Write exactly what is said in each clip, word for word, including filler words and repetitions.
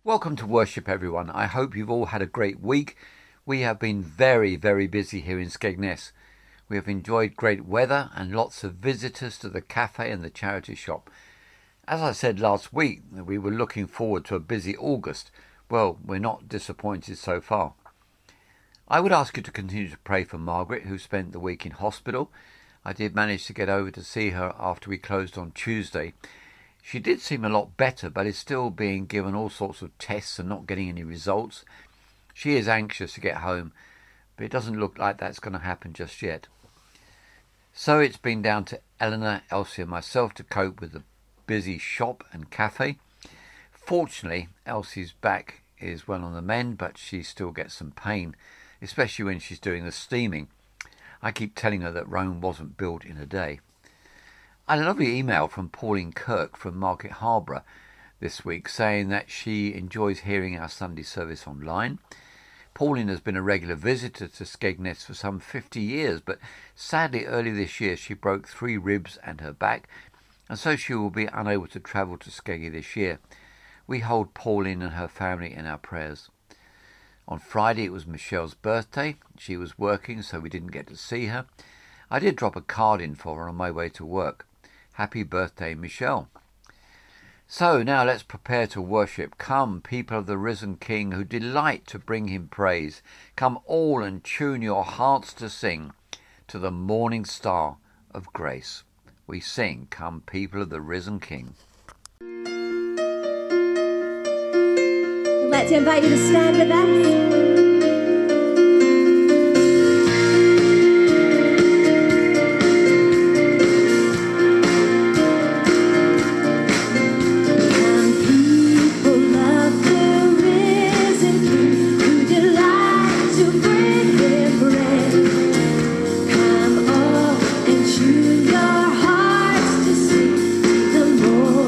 Welcome to worship, everyone. I hope you've all had a great week. We have been very, very busy here in Skegness. We have enjoyed great weather and lots of visitors to the cafe and the charity shop. As I said last week, we were looking forward to a busy August. Well, we're not disappointed so far. I would ask you to continue to pray for Margaret, who spent the week in hospital. I did manage to get over to see her after we closed on Tuesday. She did seem a lot better, but is still being given all sorts of tests and not getting any results. She is anxious to get home, but it doesn't look like that's going to happen just yet. So it's been down to Eleanor, Elsie and myself to cope with the busy shop and cafe. Fortunately, Elsie's back is well on the mend, but she still gets some pain, especially when she's doing the steaming. I keep telling her that Rome wasn't built in a day. I had a lovely email from Pauline Kirk from Market Harborough this week saying that she enjoys hearing our Sunday service online. Pauline has been a regular visitor to Skegness for some fifty years, but sadly early this year she broke three ribs and her back, and so she will be unable to travel to Skeggy this year. We hold Pauline and her family in our prayers. On Friday it was Michelle's birthday. She was working, so we didn't get to see her. I did drop a card in for her on my way to work. Happy birthday, Michelle. So now let's prepare to worship. Come, people of the risen King, who delight to bring him praise. Come all and tune your hearts to sing to the morning star of grace. We sing, come, people of the risen King. I'd like to invite you to stand with us.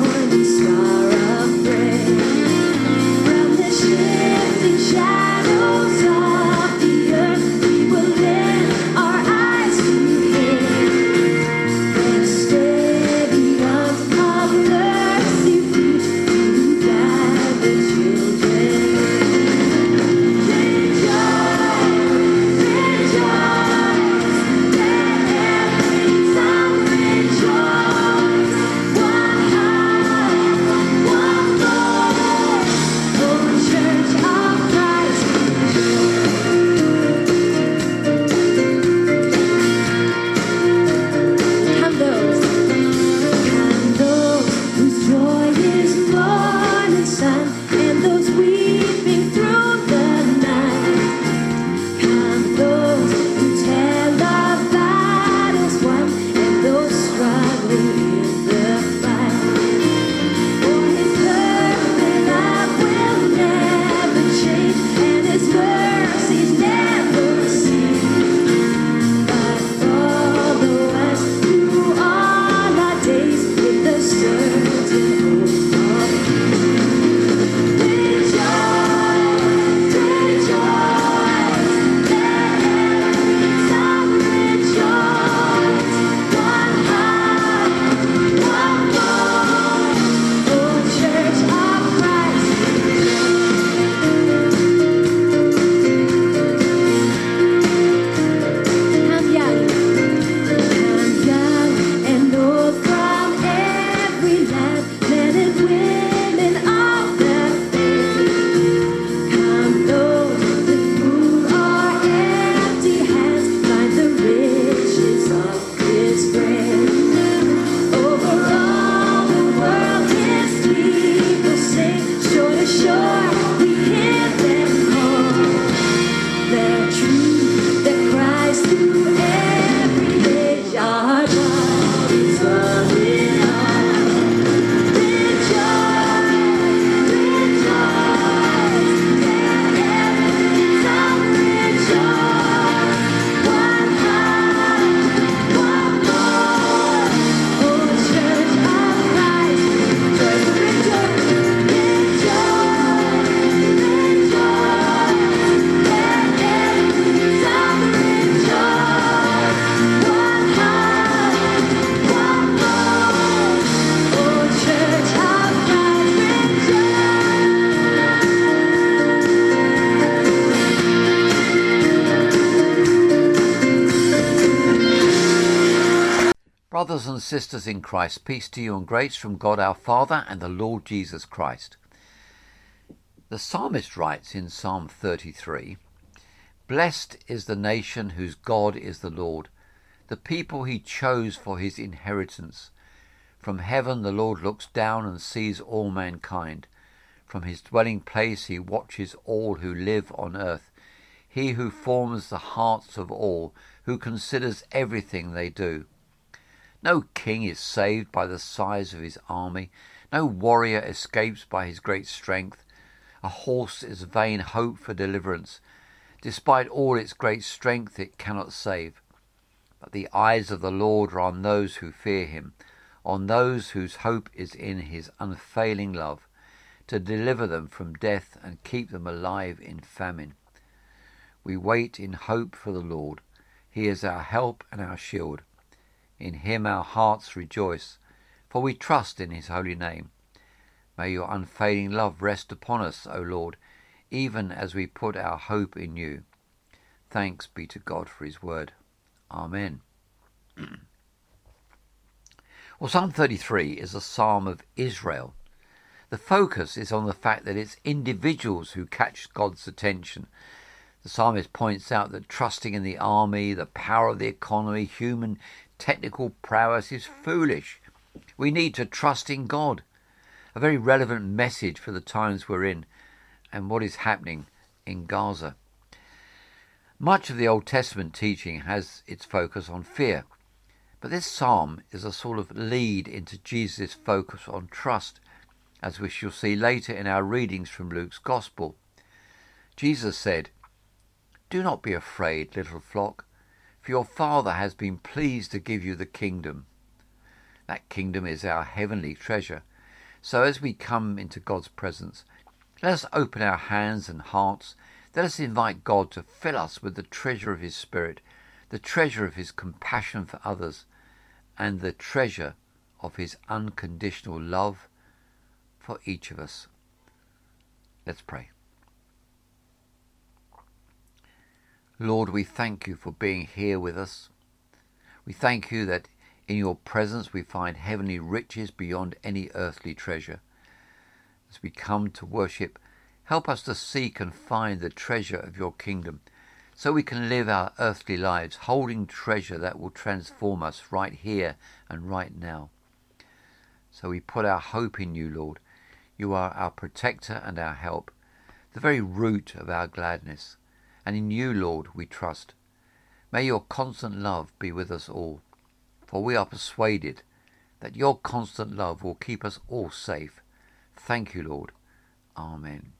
Shadow Brothers and sisters in Christ, peace to you and grace from God our Father and the Lord Jesus Christ. The psalmist writes in Psalm thirty-three, "Blessed is the nation whose God is the Lord, the people he chose for his inheritance. From heaven the Lord looks down and sees all mankind. From his dwelling place he watches all who live on earth. He who forms the hearts of all, who considers everything they do. No king is saved by the size of his army. No warrior escapes by his great strength. A horse is vain hope for deliverance. Despite all its great strength, it cannot save. But the eyes of the Lord are on those who fear him, on those whose hope is in his unfailing love, to deliver them from death and keep them alive in famine. We wait in hope for the Lord. He is our help and our shield. In him our hearts rejoice, for we trust in his holy name. May your unfailing love rest upon us, O Lord, even as we put our hope in you. Thanks be to God for his word. Amen." Well, Psalm thirty-three is a psalm of Israel. The focus is on the fact that it's individuals who catch God's attention. The psalmist points out that trusting in the army, the power of the economy, human technical prowess is foolish. We need to trust in God. A very relevant message for the times we're in and what is happening in Gaza. Much of the Old Testament teaching has its focus on fear, but this psalm is a sort of lead into Jesus' focus on trust, as we shall see later in our readings from Luke's Gospel. Jesus said, "Do not be afraid, little flock, for your Father has been pleased to give you the kingdom." That kingdom is our heavenly treasure. So as we come into God's presence, let us open our hands and hearts. Let us invite God to fill us with the treasure of his Spirit, the treasure of his compassion for others, and the treasure of his unconditional love for each of us. Let's pray. Lord, we thank you for being here with us. We thank you that in your presence we find heavenly riches beyond any earthly treasure. As we come to worship, help us to seek and find the treasure of your kingdom, so we can live our earthly lives holding treasure that will transform us right here and right now. So we put our hope in you, Lord. You are our protector and our help, the very root of our gladness. And in you, Lord, we trust. May your constant love be with us all, for we are persuaded that your constant love will keep us all safe. Thank you, Lord. Amen.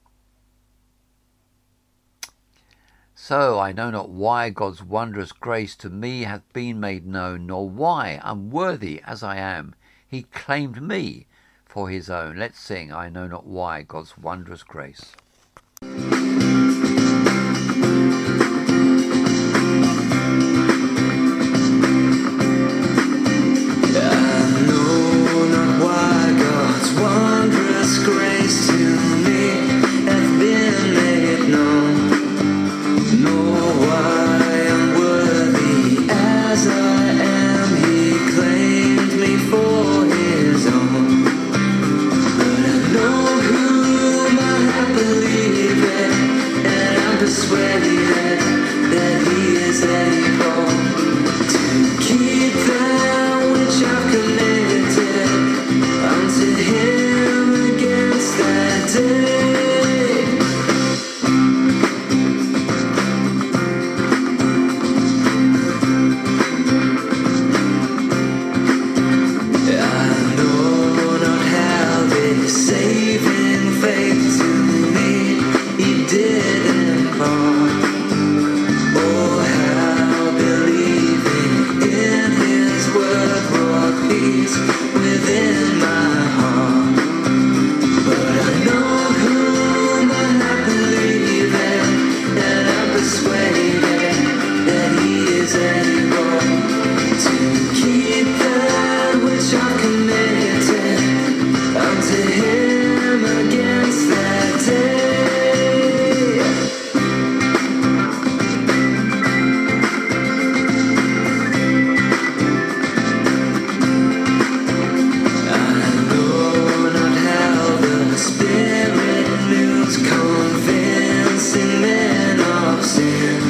So I know not why God's wondrous grace to me hath been made known, nor why, unworthy as I am, he claimed me for his own. Let's sing, I know not why, God's wondrous grace. Believe it. sin,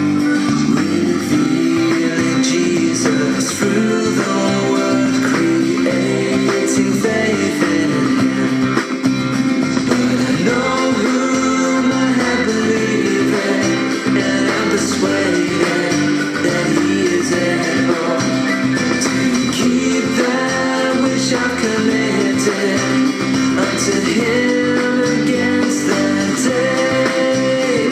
revealing Jesus through the word, creating faith in him. But I know whom I have believed in, and I'm persuaded that he is able to keep that which I've committed unto him against that day.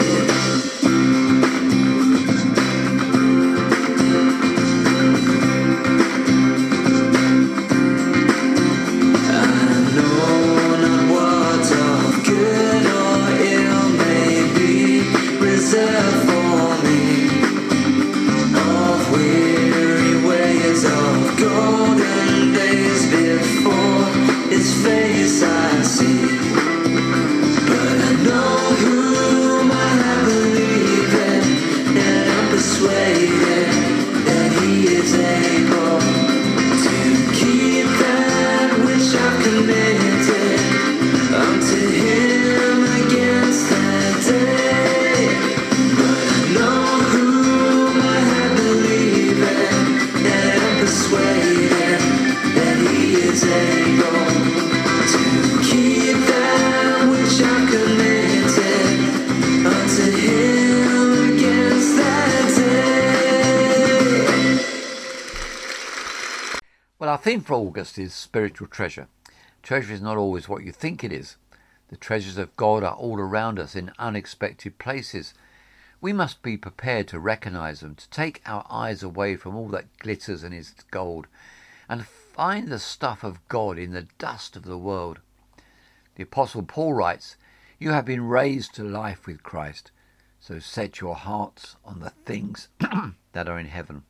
I know not what of good or ill may be reserved for me, of weary ways, of golden days before his face I see. But I know whom I have believed in, and I'm persuaded that he is able to keep that which I've committed unto him against that day. But I know whom I have believed in, and I'm persuaded that he is able to keep that which I've committed unto him against that day. Well, our theme for August is spiritual treasure. Treasure is not always what you think it is. The treasures of God are all around us in unexpected places. We must be prepared to recognize them, to take our eyes away from all that glitters and is gold, and find the stuff of God in the dust of the world. The Apostle Paul writes, "You have been raised to life with Christ, so set your hearts on the things that are in heaven."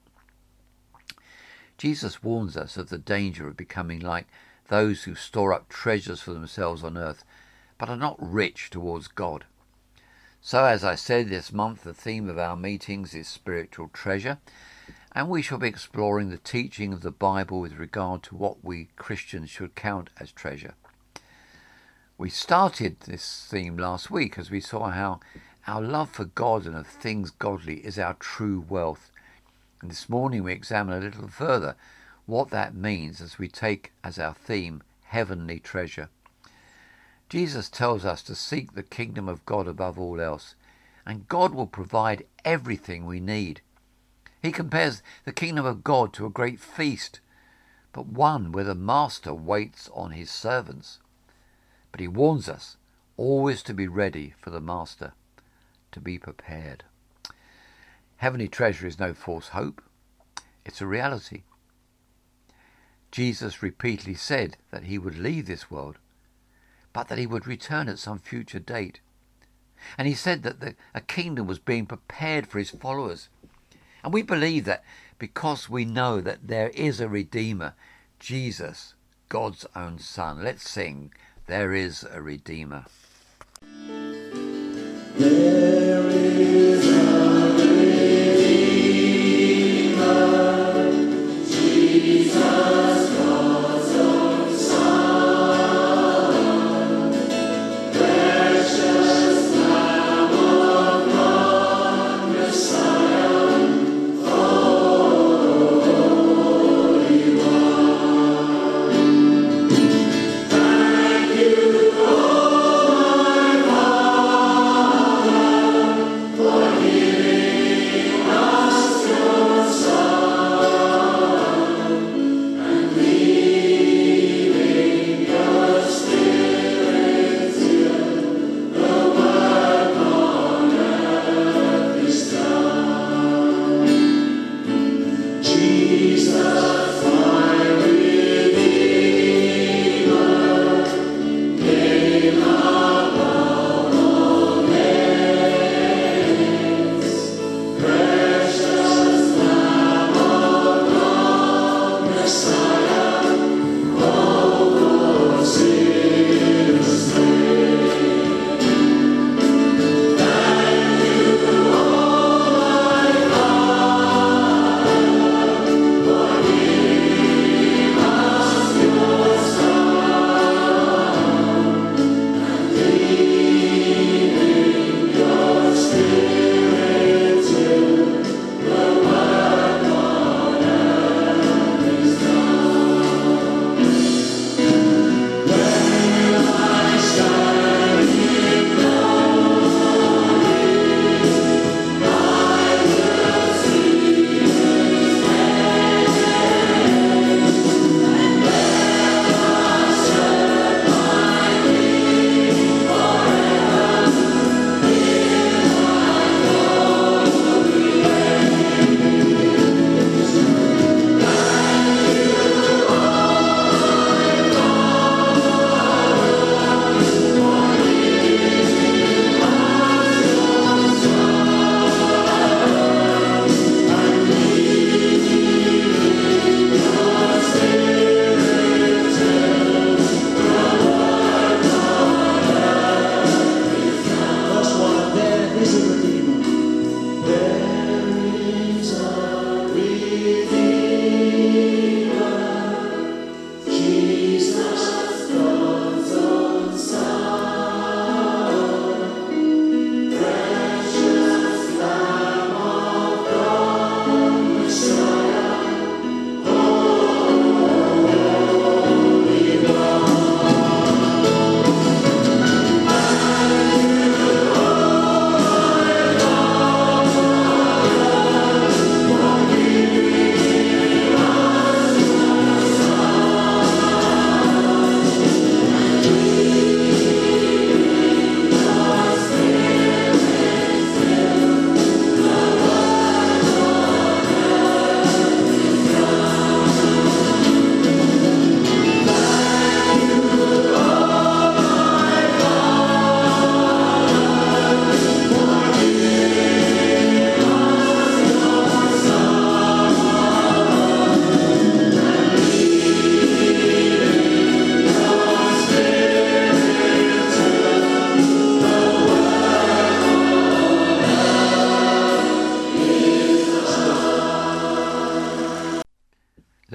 Jesus warns us of the danger of becoming like those who store up treasures for themselves on earth, but are not rich towards God. So, as I said, this month the theme of our meetings is spiritual treasure, and we shall be exploring the teaching of the Bible with regard to what we Christians should count as treasure. We started this theme last week as we saw how our love for God and of things godly is our true wealth. And this morning we examine a little further what that means as we take as our theme heavenly treasure. Jesus tells us to seek the kingdom of God above all else, and God will provide everything we need. He compares the kingdom of God to a great feast, but one where the master waits on his servants. But he warns us always to be ready for the master, to be prepared. Heavenly treasure is no false hope. It's a reality. Jesus repeatedly said that he would leave this world, but that he would return at some future date. And he said that the, a kingdom was being prepared for his followers. And we believe that because we know that there is a Redeemer, Jesus, God's own Son. Let's sing, "There is a Redeemer." There is a Redeemer, Jesus, God's own Son, precious Lamb of God, Messiah, Holy One. Thank you, oh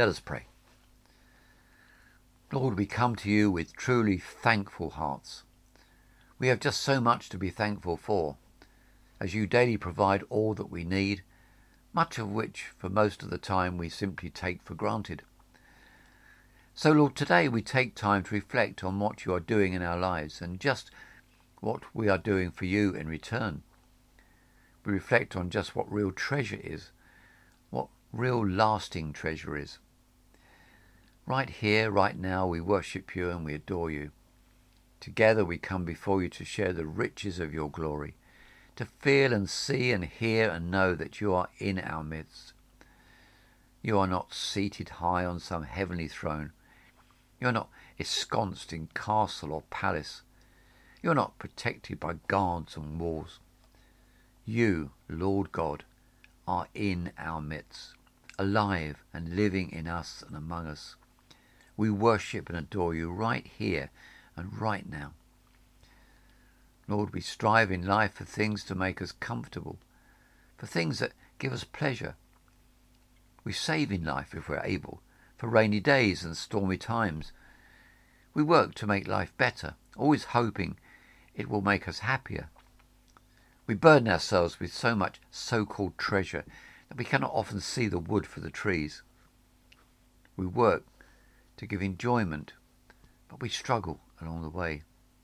Let us pray. Lord, we come to you with truly thankful hearts. We have just so much to be thankful for, as you daily provide all that we need, much of which, for most of the time, we simply take for granted. So, Lord, today we take time to reflect on what you are doing in our lives and just what we are doing for you in return. We reflect on just what real treasure is, what real lasting treasure is. Right here, right now, we worship you and we adore you. Together we come before you to share the riches of your glory, to feel and see and hear and know that you are in our midst. You are not seated high on some heavenly throne. You are not ensconced in castle or palace. You are not protected by guards and walls. You, Lord God, are in our midst, alive and living in us and among us. We worship and adore you right here and right now. Lord, we strive in life for things to make us comfortable, for things that give us pleasure. We save in life, if we're able, for rainy days and stormy times. We work to make life better, always hoping it will make us happier. We burden ourselves with so much so-called treasure that we cannot often see the wood for the trees. We work to give enjoyment, but we struggle along the way.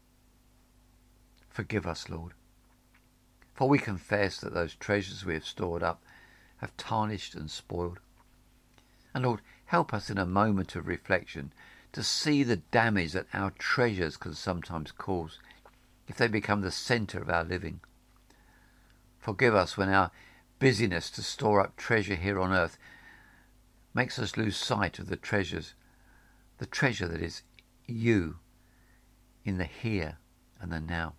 Forgive us, Lord, for we confess that those treasures we have stored up have tarnished and spoiled. And Lord, help us in a moment of reflection to see the damage that our treasures can sometimes cause if they become the centre of our living. Forgive us when our busyness to store up treasure here on earth makes us lose sight of the treasures, the treasure that is you in the here and the now.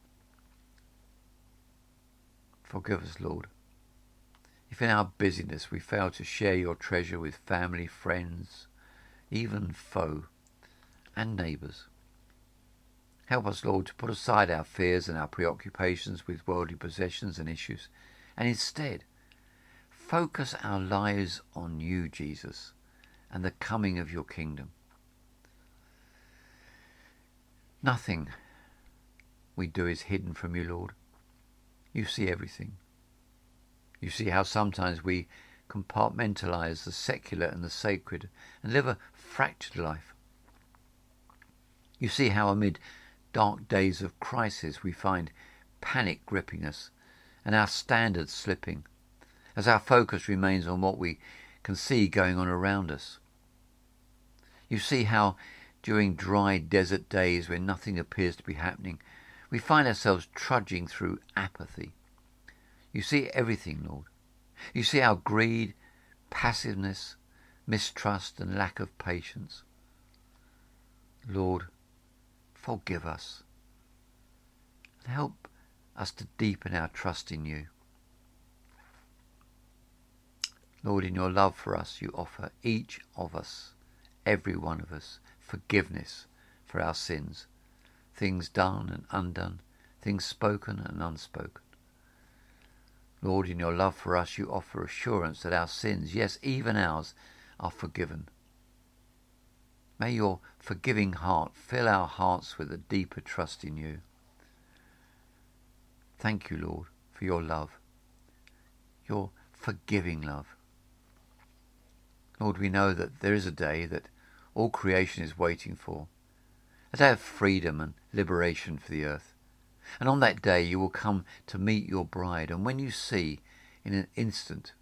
Forgive us, Lord, if in our busyness we fail to share your treasure with family, friends, even foe and neighbours. Help us, Lord, to put aside our fears and our preoccupations with worldly possessions and issues, and instead focus our lives on you, Jesus, and the coming of your kingdom. Nothing we do is hidden from you, Lord. You see everything. You see how sometimes we compartmentalise the secular and the sacred and live a fractured life. You see how amid dark days of crisis we find panic gripping us and our standards slipping as our focus remains on what we can see going on around us. You see how during dry desert days when nothing appears to be happening, we find ourselves trudging through apathy. You see everything, Lord. You see our greed, passiveness, mistrust and lack of patience. Lord, forgive us and help us to deepen our trust in you. Lord, in your love for us, you offer each of us, every one of us, forgiveness for our sins, things done and undone, things spoken and unspoken. Lord, in your love for us, you offer assurance that our sins, yes, even ours, are forgiven. May your forgiving heart fill our hearts with a deeper trust in you. Thank you, Lord, for your love, your forgiving love. Lord, we know that there is a day that all creation is waiting for, a day of freedom and liberation for the earth. And on that day you will come to meet your bride, and when you see, in an instant,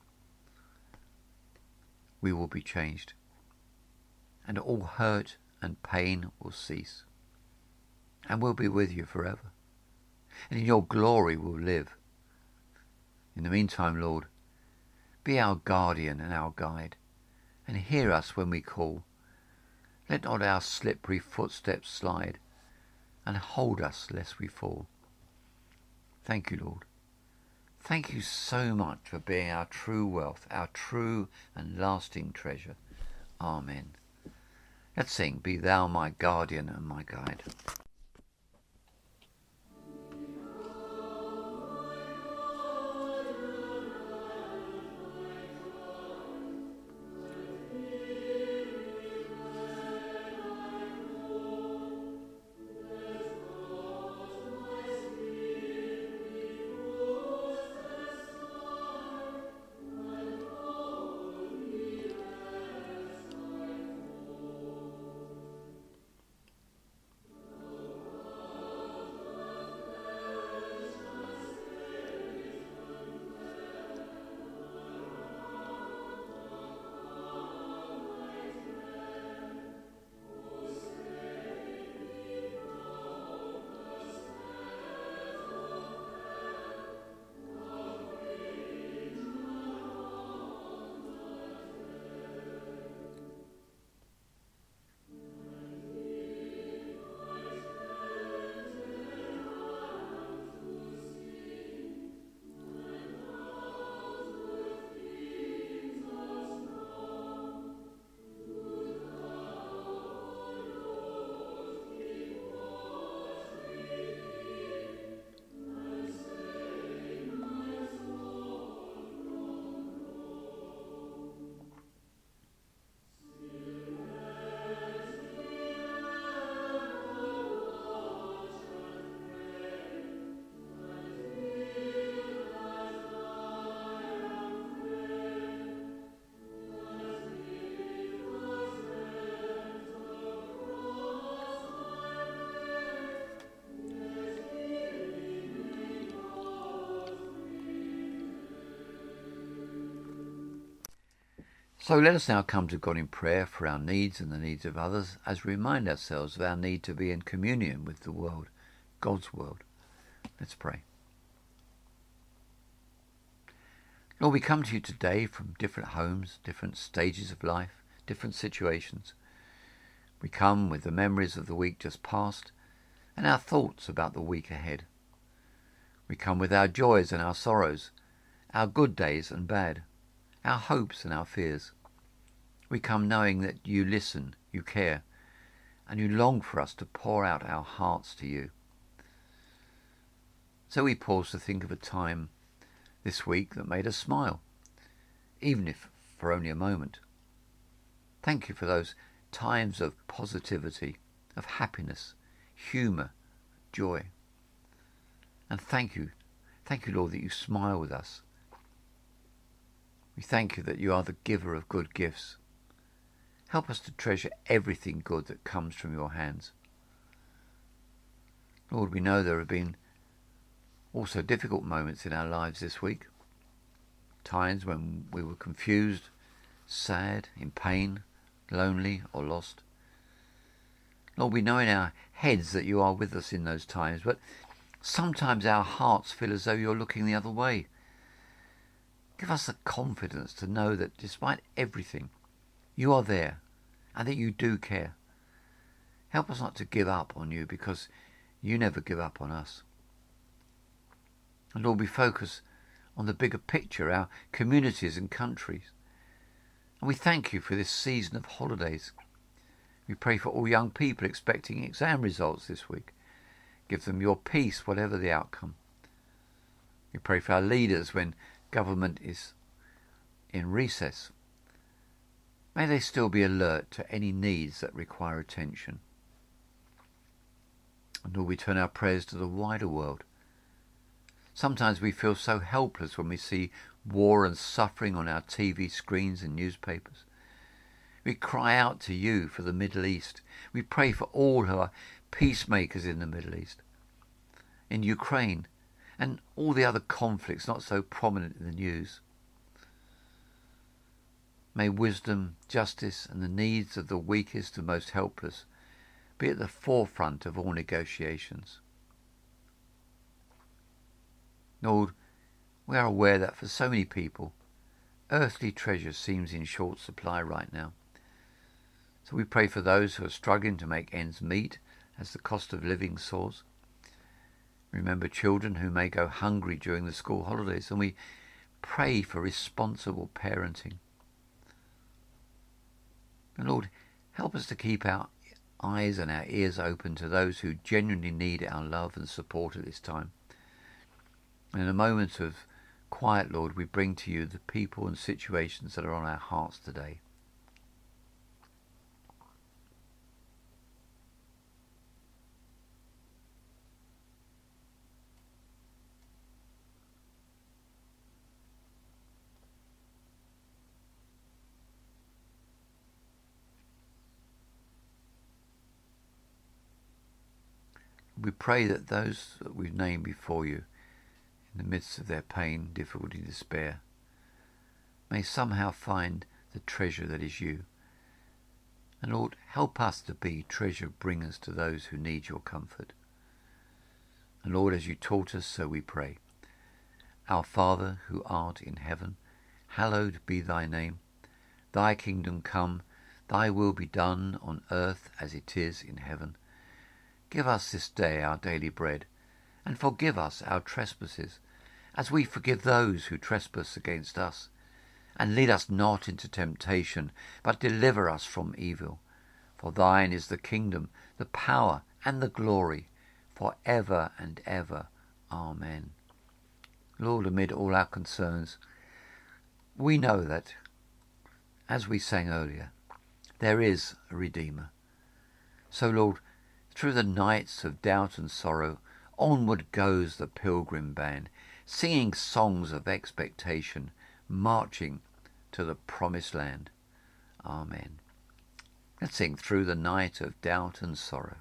we will be changed, and all hurt and pain will cease, and we'll be with you forever, and in your glory we'll live. In the meantime, Lord, be our guardian and our guide, and hear us when we call. Let not our slippery footsteps slide, and hold us lest we fall. Thank you, Lord. Thank you so much for being our true wealth, our true and lasting treasure. Amen. Let's sing, Be Thou my guardian and my guide. So let us now come to God in prayer for our needs and the needs of others, as we remind ourselves of our need to be in communion with the world, God's world. Let's pray. Lord, we come to you today from different homes, different stages of life, different situations. We come with the memories of the week just past and our thoughts about the week ahead. We come with our joys and our sorrows, our good days and bad, our hopes and our fears. We come knowing that you listen, you care, and you long for us to pour out our hearts to you. So we pause to think of a time this week that made us smile, even if for only a moment. Thank you for those times of positivity, of happiness, humour, joy. And thank you, thank you, Lord, that you smile with us. We thank you that you are the giver of good gifts. Help us to treasure everything good that comes from your hands. Lord, we know there have been also difficult moments in our lives this week. Times when we were confused, sad, in pain, lonely or lost. Lord, we know in our heads that you are with us in those times, but sometimes our hearts feel as though you're looking the other way. Give us the confidence to know that despite everything, you are there and that you do care. Help us not to give up on you, because you never give up on us. And Lord, we focus on the bigger picture, our communities and countries. And we thank you for this season of holidays. We pray for all young people expecting exam results this week. Give them your peace, whatever the outcome. We pray for our leaders when government is in recess. May they still be alert to any needs that require attention. And Lord, we turn our prayers to the wider world. Sometimes we feel so helpless when we see war and suffering on our T V screens and newspapers. We cry out to you for the Middle East. We pray for all who are peacemakers in the Middle East, in Ukraine, and all the other conflicts not so prominent in the news. May wisdom, justice, and the needs of the weakest and most helpless be at the forefront of all negotiations. Lord, we are aware that for so many people, earthly treasure seems in short supply right now. So we pray for those who are struggling to make ends meet as the cost of living soars. Remember children who may go hungry during the school holidays, and we pray for responsible parenting. And Lord, help us to keep our eyes and our ears open to those who genuinely need our love and support at this time. And in a moment of quiet, Lord, we bring to you the people and situations that are on our hearts today. We pray that those that we've named before you, in the midst of their pain, difficulty, despair, may somehow find the treasure that is you. And Lord, help us to be treasure bringers to those who need your comfort. And Lord, as you taught us, so we pray. Our Father, who art in heaven, hallowed be thy name. Thy kingdom come, thy will be done on earth as it is in heaven. Give us this day our daily bread, and forgive us our trespasses, as we forgive those who trespass against us. And lead us not into temptation, but deliver us from evil. For thine is the kingdom, the power, and the glory, for ever and ever. Amen. Lord, amid all our concerns, we know that, as we sang earlier, there is a Redeemer. So, Lord, through the nights of doubt and sorrow, onward goes the pilgrim band, singing songs of expectation, marching to the promised land. Amen. Let's sing Through the Night of Doubt and Sorrow.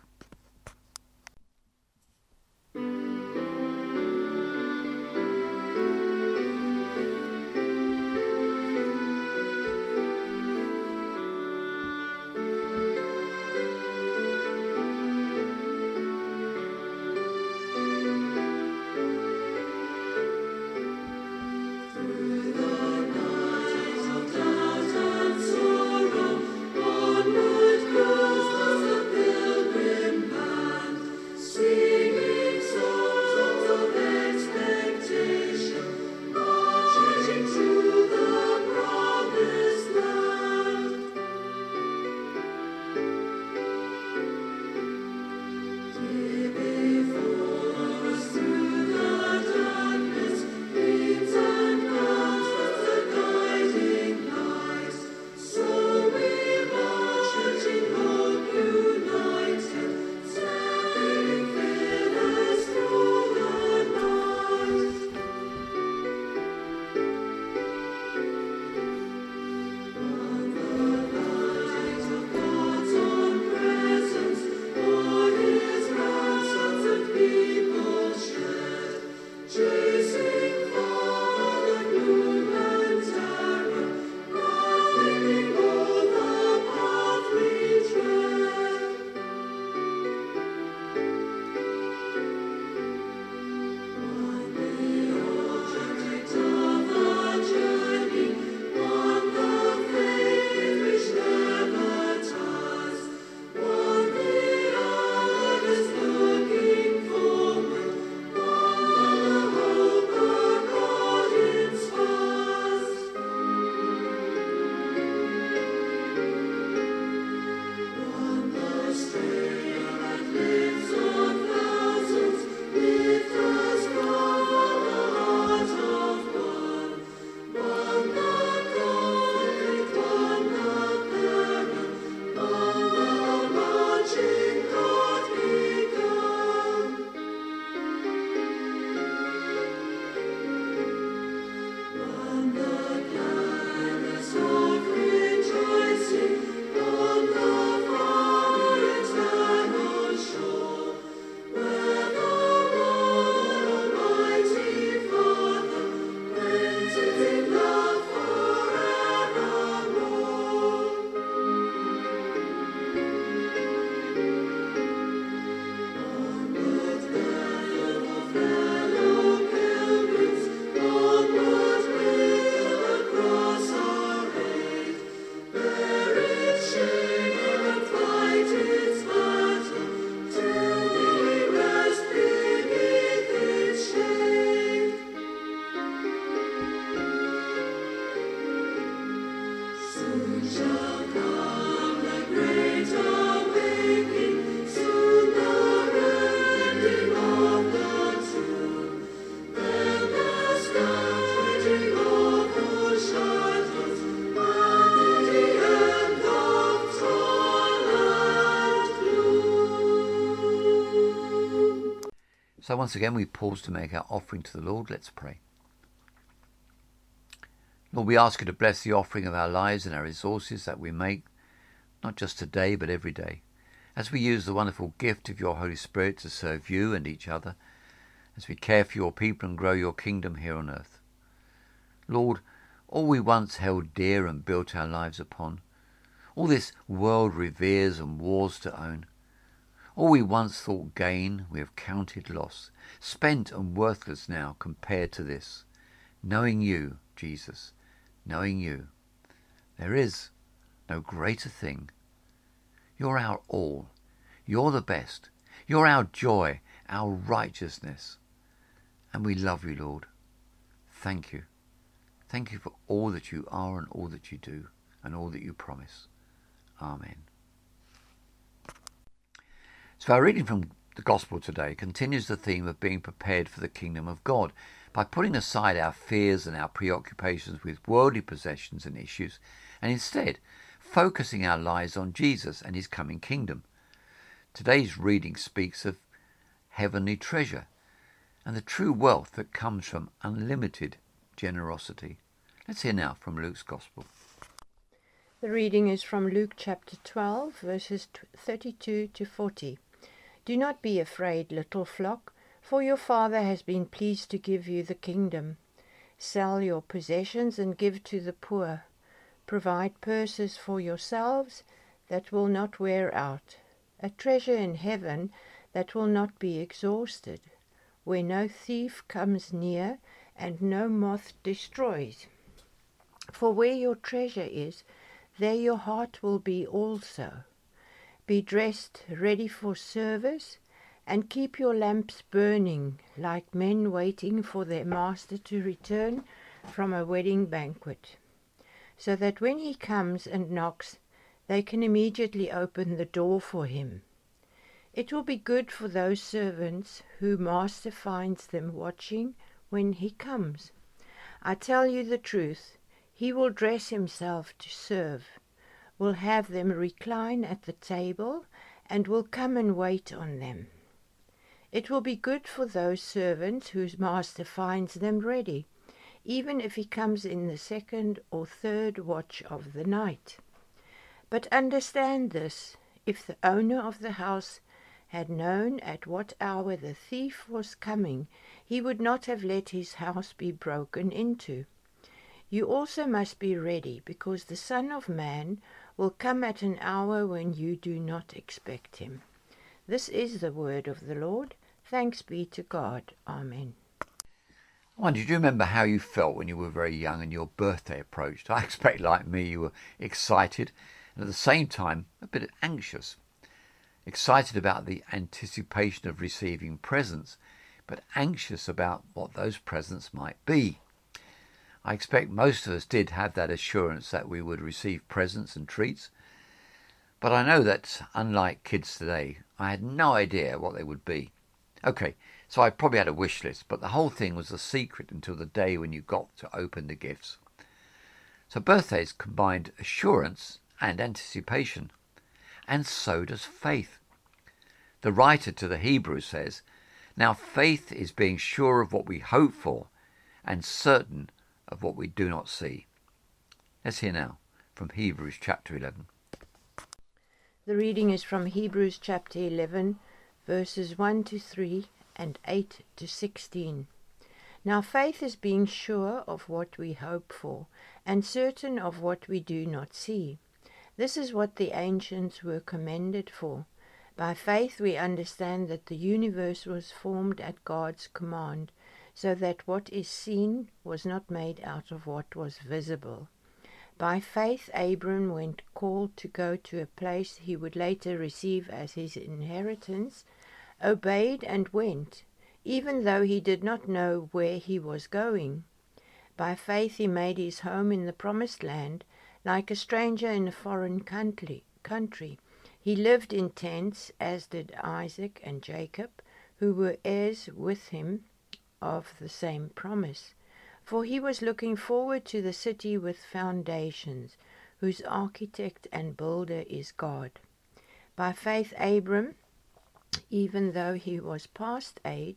So once again we pause to make our offering to the Lord. Let's pray. Lord, we ask you to bless the offering of our lives and our resources that we make, not just today but every day, as we use the wonderful gift of your Holy Spirit to serve you and each other, as we care for your people and grow your kingdom here on earth. Lord, all we once held dear and built our lives upon, all this world reveres and wars to own, all we once thought gain we have counted loss, spent and worthless now compared to this, knowing you, Jesus, knowing you. There is no greater thing. You're our all. You're the best. You're our joy, our righteousness. And we love you, Lord. Thank you. Thank you for all that you are and all that you do and all that you promise. Amen. So our reading from the Gospel today continues the theme of being prepared for the kingdom of God by putting aside our fears and our preoccupations with worldly possessions and issues, and instead focusing our lives on Jesus and his coming kingdom. Today's reading speaks of heavenly treasure and the true wealth that comes from unlimited generosity. Let's hear now from Luke's Gospel. The reading is from Luke chapter twelve, verses thirty-two to forty. Do not be afraid, little flock, for your Father has been pleased to give you the kingdom. Sell your possessions and give to the poor. Provide purses for yourselves that will not wear out, a treasure in heaven that will not be exhausted, where no thief comes near and no moth destroys. For where your treasure is, there your heart will be also. Be dressed, ready for service, and keep your lamps burning, like men waiting for their master to return from a wedding banquet, so that when he comes and knocks, they can immediately open the door for him. It will be good for those servants whose master finds them watching when he comes. I tell you the truth, he will dress himself to serve, will have them recline at the table, and will come and wait on them. It will be good for those servants whose master finds them ready, even if he comes in the second or third watch of the night. But understand this, if the owner of the house had known at what hour the thief was coming, he would not have let his house be broken into. You also must be ready, because the Son of Man will come at an hour when you do not expect him. This is the word of the Lord. Thanks be to God. Amen. I wonder, do you remember how you felt when you were very young and your birthday approached? I expect, like me, you were excited and at the same time a bit anxious. Excited about the anticipation of receiving presents, but anxious about what those presents might be. I expect most of us did have that assurance that we would receive presents and treats, but I know that, unlike kids today, I had no idea what they would be. Okay, so I probably had a wish list, but the whole thing was a secret until the day when you got to open the gifts. So birthdays combined assurance and anticipation, and so does faith. The writer to the Hebrews says, "Now faith is being sure of what we hope for and certain of what we do not see." Let's hear now from Hebrews chapter eleven. The reading is from Hebrews chapter eleven, verses one to three and eight to sixteen. Now faith is being sure of what we hope for and certain of what we do not see. This is what the ancients were commended for. By faith we understand that the universe was formed at God's command, so that what is seen was not made out of what was visible. By faith Abram, when called to go to a place he would later receive as his inheritance, obeyed and went, even though he did not know where he was going. By faith he made his home in the promised land, like a stranger in a foreign country. country. He lived in tents, as did Isaac and Jacob, who were heirs with him of the same promise. For he was looking forward to the city with foundations, whose architect and builder is God. By faith Abram, even though he was past age,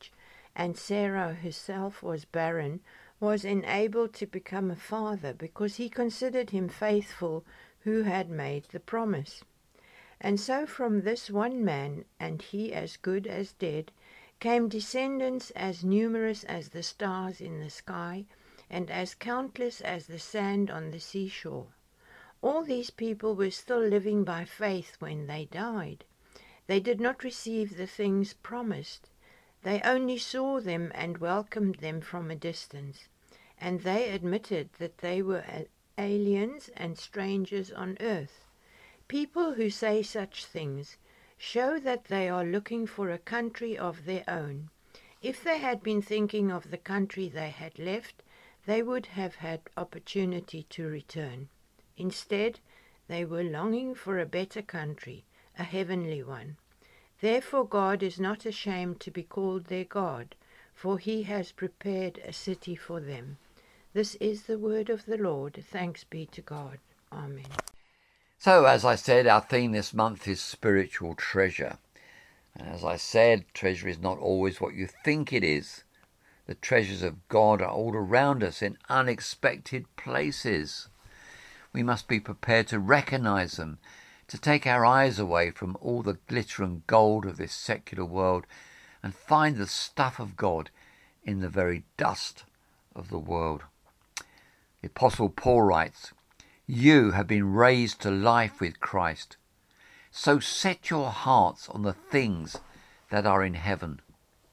and Sarah herself was barren, was enabled to become a father because he considered him faithful who had made the promise. And so from this one man, and he as good as dead, came descendants as numerous as the stars in the sky, and as countless as the sand on the seashore. All these people were still living by faith when they died. They did not receive the things promised. They only saw them and welcomed them from a distance, and they admitted that they were aliens and strangers on earth. People who say such things show that they are looking for a country of their own. If they had been thinking of the country they had left, they would have had opportunity to return. Instead, they were longing for a better country, a heavenly one. Therefore God is not ashamed to be called their God, for he has prepared a city for them. This is the word of the Lord. Thanks be to God. Amen. So, as I said, our theme this month is spiritual treasure. And as I said, treasure is not always what you think it is. The treasures of God are all around us in unexpected places. We must be prepared to recognize them, to take our eyes away from all the glitter and gold of this secular world and find the stuff of God in the very dust of the world. The Apostle Paul writes, "You have been raised to life with Christ. So set your hearts on the things that are in heaven."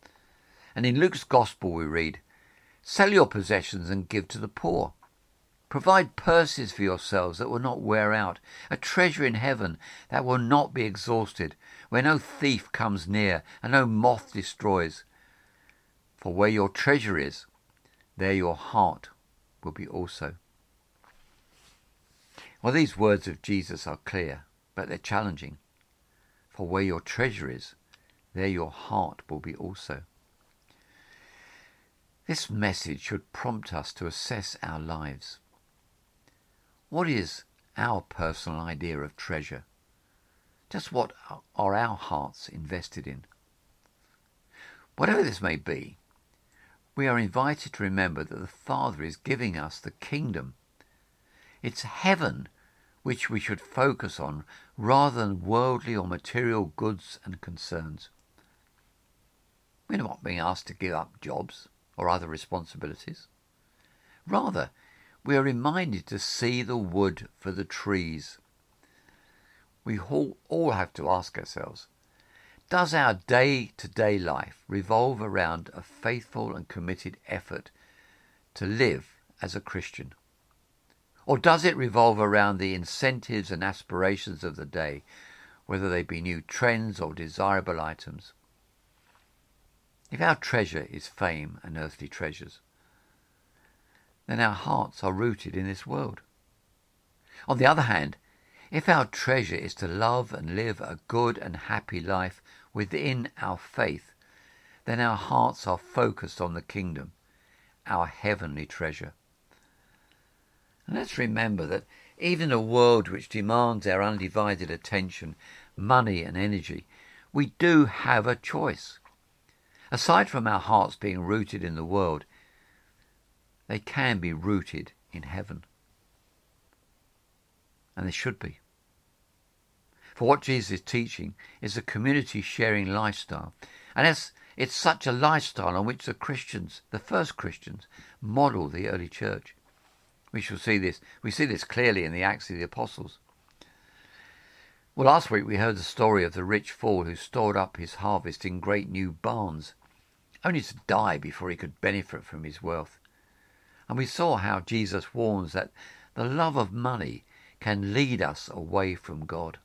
And in Luke's Gospel we read, "Sell your possessions and give to the poor. Provide purses for yourselves that will not wear out, a treasure in heaven that will not be exhausted, where no thief comes near and no moth destroys. For where your treasure is, there your heart will be also." Well, these words of Jesus are clear, but they're challenging. For where your treasure is, there your heart will be also. This message should prompt us to assess our lives. What is our personal idea of treasure? Just what are our hearts invested in? Whatever this may be, we are invited to remember that the Father is giving us the kingdom. It's heaven which we should focus on rather than worldly or material goods and concerns. We're not being asked to give up jobs or other responsibilities. Rather, we are reminded to see the wood for the trees. We all, all have to ask ourselves, does our day-to-day life revolve around a faithful and committed effort to live as a Christian? Or does it revolve around the incentives and aspirations of the day, whether they be new trends or desirable items? If our treasure is fame and earthly treasures, then our hearts are rooted in this world. On the other hand, if our treasure is to love and live a good and happy life within our faith, then our hearts are focused on the kingdom, our heavenly treasure. And let's remember that even in a world which demands our undivided attention, money and energy, we do have a choice. Aside from our hearts being rooted in the world, they can be rooted in heaven. And they should be. For what Jesus is teaching is a community-sharing lifestyle. And it's, it's such a lifestyle on which the Christians, the first Christians, model the early church. We shall see this. We see this clearly in the Acts of the Apostles. Well, last week we heard the story of the rich fool who stored up his harvest in great new barns, only to die before he could benefit from his wealth. And we saw how Jesus warns that the love of money can lead us away from God.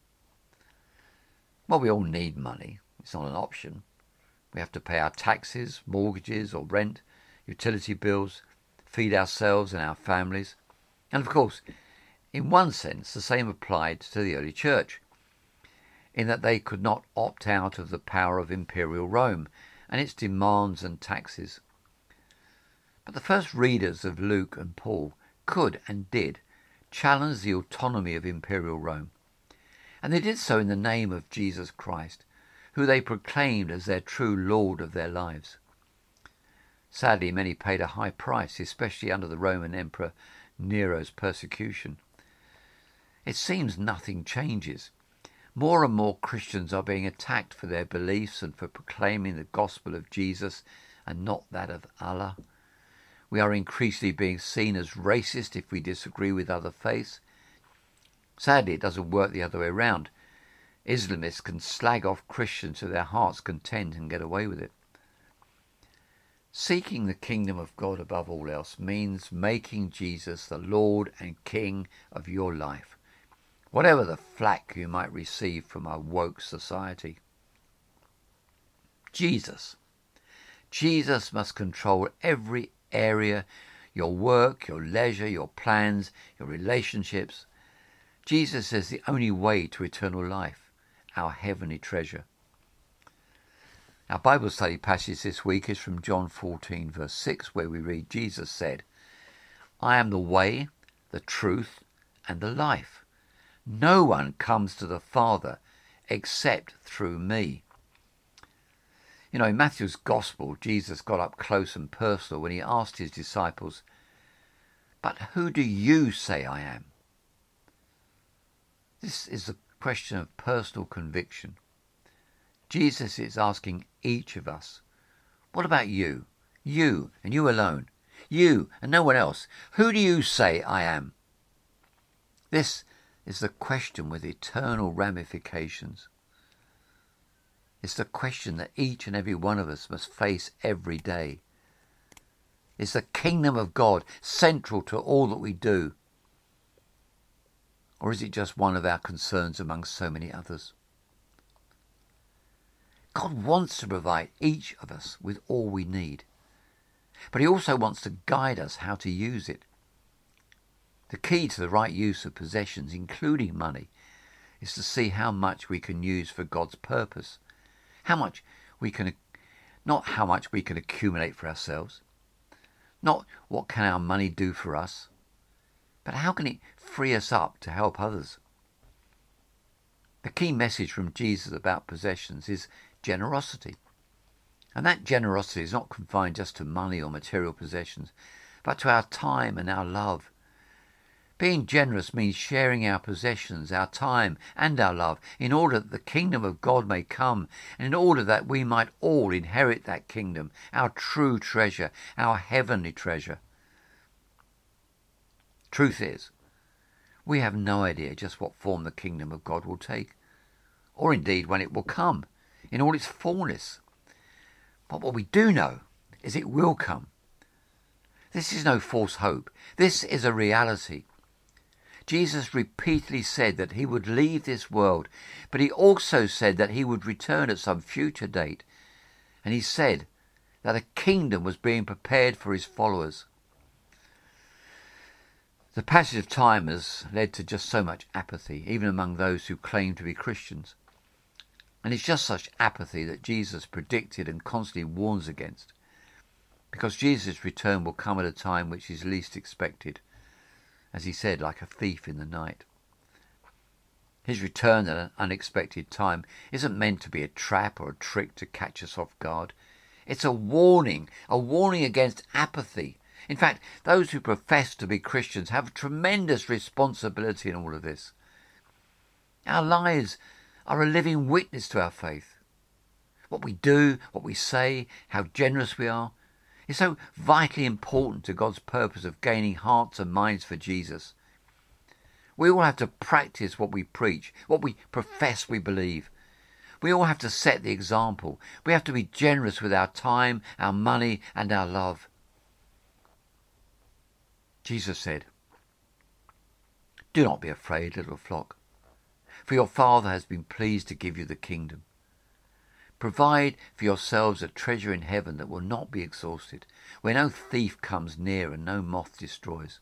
Well, we all need money. It's not an option. We have to pay our taxes, mortgages or rent, utility bills, feed ourselves and our families. And of course, in one sense, the same applied to the early church, in that they could not opt out of the power of imperial Rome and its demands and taxes. But the first readers of Luke and Paul could and did challenge the autonomy of imperial Rome. And they did so in the name of Jesus Christ, who they proclaimed as their true Lord of their lives. Sadly, many paid a high price, especially under the Roman Emperor Nero's persecution. It seems nothing changes. More and more Christians are being attacked for their beliefs and for proclaiming the gospel of Jesus and not that of Allah. We are increasingly being seen as racist if we disagree with other faiths. Sadly, it doesn't work the other way around. Islamists can slag off Christians to their heart's content and get away with it. Seeking the kingdom of God above all else means making Jesus the Lord and King of your life, whatever the flack you might receive from our woke society. Jesus. Jesus must control every area, your work, your leisure, your plans, your relationships. Jesus is the only way to eternal life, our heavenly treasure. Our Bible study passage this week is from John fourteen, verse six, where we read, Jesus said, I am the way, the truth, and the life. No one comes to the Father except through me. You know, in Matthew's Gospel, Jesus got up close and personal when he asked his disciples, but who do you say I am? This is a question of personal conviction. Jesus is asking each of us, what about you? You and you alone. You and no one else. Who do you say I am? This is the question with eternal ramifications. It's the question that each and every one of us must face every day. Is the kingdom of God central to all that we do? Or is it just one of our concerns among so many others? God wants to provide each of us with all we need, but he also wants to guide us how to use it. The key to the right use of possessions, including money, is to see how much we can use for God's purpose, how much we can, not how much we can accumulate for ourselves, not what can our money do for us, but how can it free us up to help others. The key message from Jesus about possessions is generosity. And that generosity is not confined just to money or material possessions, but to our time and our love. Being generous means sharing our possessions, our time and our love in order that the kingdom of God may come and in order that we might all inherit that kingdom, our true treasure, our heavenly treasure. Truth is, we have no idea just what form the kingdom of God will take, or indeed when it will come in all its fullness. But what we do know is it will come. This is no false hope. This is a reality. Jesus repeatedly said that he would leave this world, but he also said that he would return at some future date. And he said that a kingdom was being prepared for his followers. The passage of time has led to just so much apathy, even among those who claim to be Christians. And it's just such apathy that Jesus predicted and constantly warns against, because Jesus' return will come at a time which is least expected, as he said, like a thief in the night. His return at an unexpected time isn't meant to be a trap or a trick to catch us off guard. It's a warning, a warning against apathy. In fact, those who profess to be Christians have tremendous responsibility in all of this. Our lives are a living witness to our faith. What we do, what we say, how generous we are, is so vitally important to God's purpose of gaining hearts and minds for Jesus. We all have to practice what we preach, what we profess we believe. We all have to set the example. We have to be generous with our time, our money, and our love. Jesus said, "Do not be afraid, little flock, for your Father has been pleased to give you the kingdom. Provide for yourselves a treasure in heaven that will not be exhausted, where no thief comes near and no moth destroys."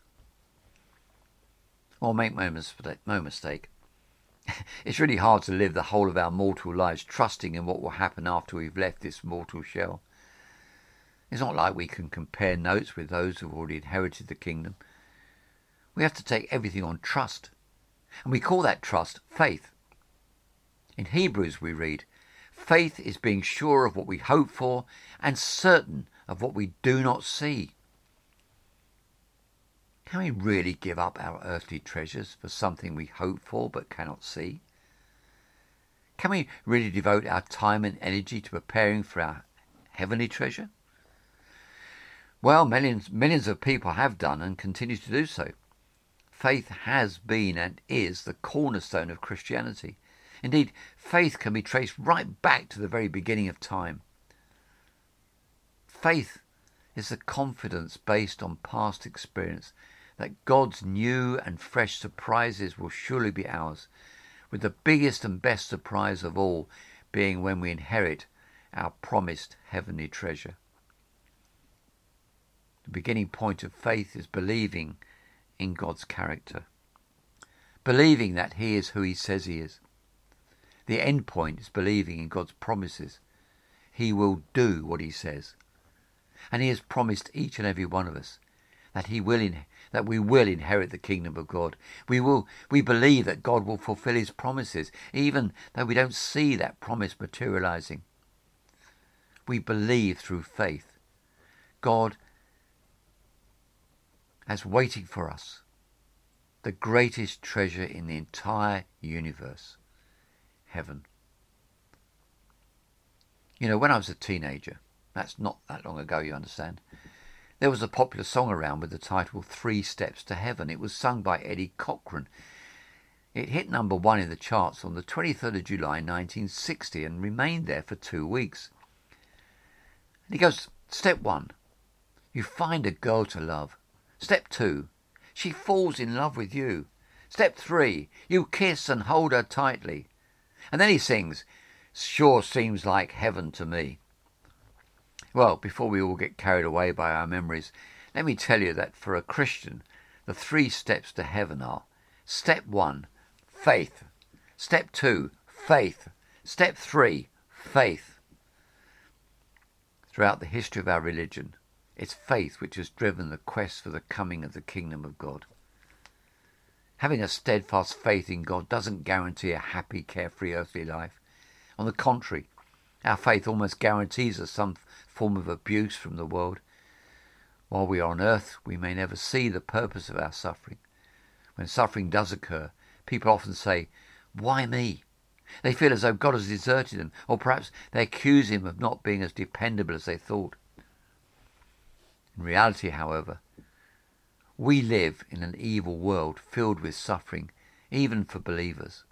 Well, make no mistake, it's really hard to live the whole of our mortal lives trusting in what will happen after we've left this mortal shell. It's not like we can compare notes with those who've already inherited the kingdom. We have to take everything on trust, and we call that trust faith. In Hebrews we read, "Faith is being sure of what we hope for and certain of what we do not see. Can we really give up our earthly treasures for something we hope for but cannot see? Can we really devote our time and energy to preparing for our heavenly treasure? Well, millions, millions of people have done and continue to do so. Faith has been and is the cornerstone of Christianity. Indeed, faith can be traced right back to the very beginning of time. Faith is the confidence based on past experience that God's new and fresh surprises will surely be ours, with the biggest and best surprise of all being when we inherit our promised heavenly treasure. The beginning point of faith is believing in God's character, believing that he is who he says he is. The end point is believing in God's promises. He will do what he says. And he has promised each and every one of us that he will in, that we will inherit the kingdom of God. We will we believe that God will fulfill his promises, even though we don't see that promise materializing. We believe through faith. God has waiting for us the greatest treasure in the entire universe, heaven. You know, when I was a teenager, that's not that long ago, you understand, there was a popular song around with the title Three Steps to Heaven. It was sung by Eddie Cochran. It hit number one in the charts on the twenty-third of July nineteen sixty and remained there for two weeks. And he goes, step one, you find a girl to love. Step two, she falls in love with you. Step three, you kiss and hold her tightly. And then he sings, sure seems like heaven to me. Well, before we all get carried away by our memories, let me tell you that for a Christian, the three steps to heaven are: step one, faith. Step two, faith. Step three, faith. Throughout the history of our religion, it's faith which has driven the quest for the coming of the kingdom of God. Having a steadfast faith in God doesn't guarantee a happy, carefree earthly life. On the contrary, our faith almost guarantees us some form of abuse from the world. While we are on earth, we may never see the purpose of our suffering. When suffering does occur, people often say, why me? They feel as though God has deserted them, or perhaps they accuse him of not being as dependable as they thought. In reality, however, we live in an evil world filled with suffering, even for believers.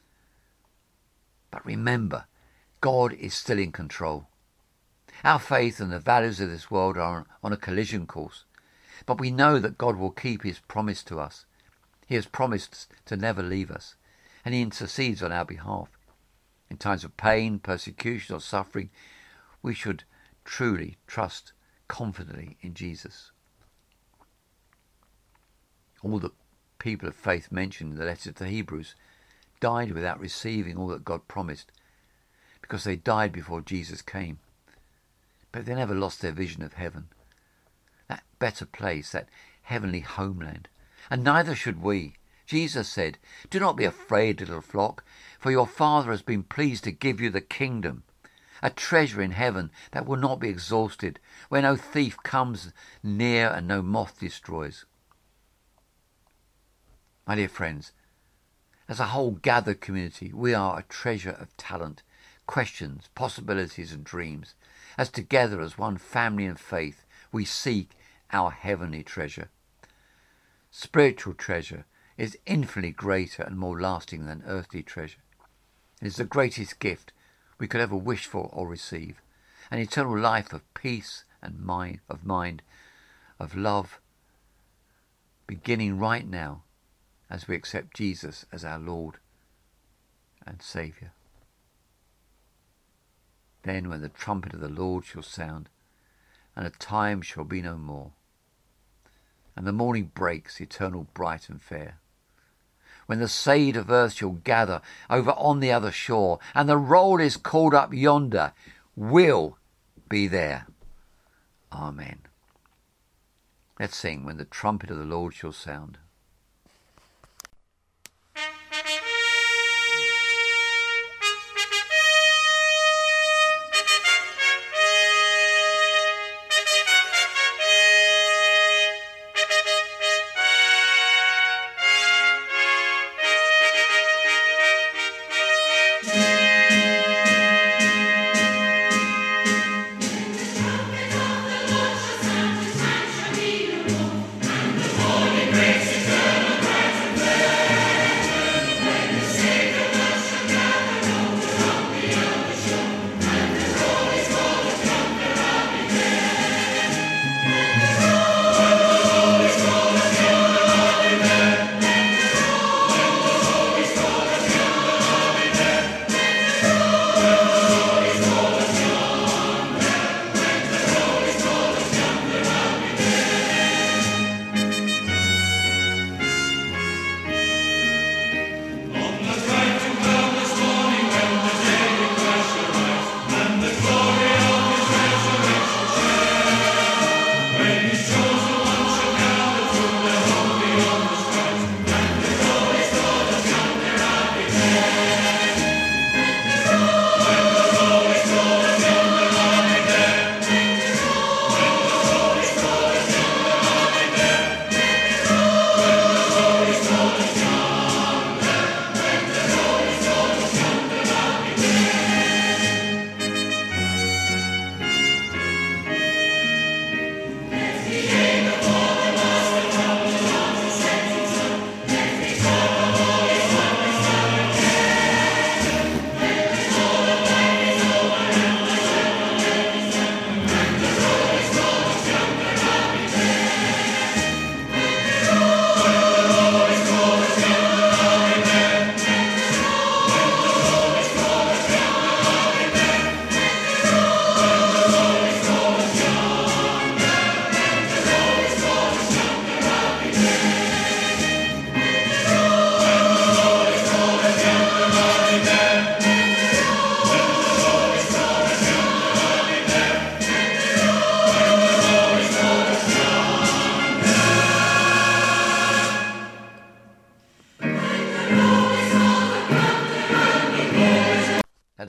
But remember, God is still in control. Our faith and the values of this world are on a collision course, but we know that God will keep his promise to us. He has promised to never leave us, and he intercedes on our behalf. In times of pain, persecution or suffering, we should truly trust confidently in Jesus. All the people of faith mentioned in the letter to Hebrews died without receiving all that God promised, because they died before Jesus came. But they never lost their vision of heaven, that better place, that heavenly homeland. And neither should we. Jesus said, do not be afraid, little flock, for your Father has been pleased to give you the kingdom, a treasure in heaven that will not be exhausted, where no thief comes near and no moth destroys. My dear friends, as a whole gathered community, we are a treasure of talent, questions, possibilities and dreams, as together as one family in faith we seek our heavenly treasure. Spiritual treasure is infinitely greater and more lasting than earthly treasure. It is the greatest gift we could ever wish for or receive, an eternal life of peace and mind, of mind, of love, beginning right now as we accept Jesus as our Lord and Saviour. Then when the trumpet of the Lord shall sound, and a time shall be no more, and the morning breaks eternal bright and fair, when the shade of earth shall gather over on the other shore, and the roll is called up yonder, we'll be there. Amen. Let's sing when the trumpet of the Lord shall sound.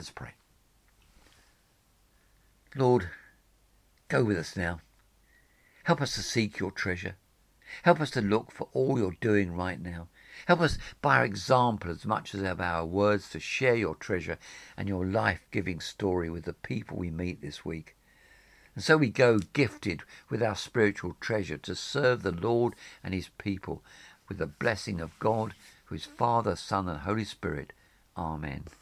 Let us pray. Lord, go with us now. Help us to seek your treasure. Help us to look for all you're doing right now. Help us by our example as much as by our words to share your treasure and your life-giving story with the people we meet this week. And so we go gifted with our spiritual treasure to serve the Lord and his people with the blessing of God, who is Father, Son and Holy Spirit. Amen.